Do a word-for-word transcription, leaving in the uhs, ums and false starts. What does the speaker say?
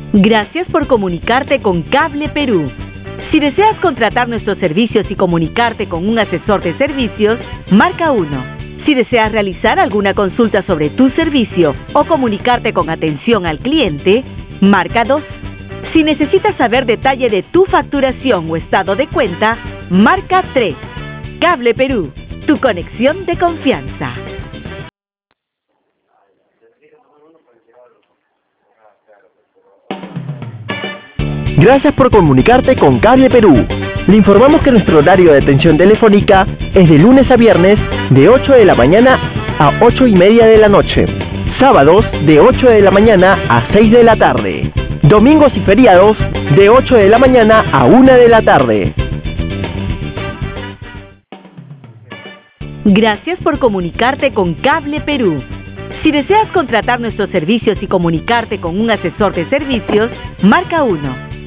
Gracias por comunicarte con Cable Perú. Si deseas contratar nuestros servicios y comunicarte con un asesor de servicios, marca uno. Si deseas realizar alguna consulta sobre tu servicio o comunicarte con atención al cliente, marca dos. Si necesitas saber detalle de tu facturación o estado de cuenta, marca tres. Cable Perú, tu conexión de confianza. Gracias por comunicarte con Cable Perú. Le informamos que nuestro horario de atención telefónica es de lunes a viernes de ocho de la mañana a ocho y media de la noche. Sábados de ocho de la mañana a seis de la tarde. Domingos y feriados de ocho de la mañana a una de la tarde. Gracias por comunicarte con Cable Perú. Si deseas contratar nuestros servicios y comunicarte con un asesor de servicios, marca uno.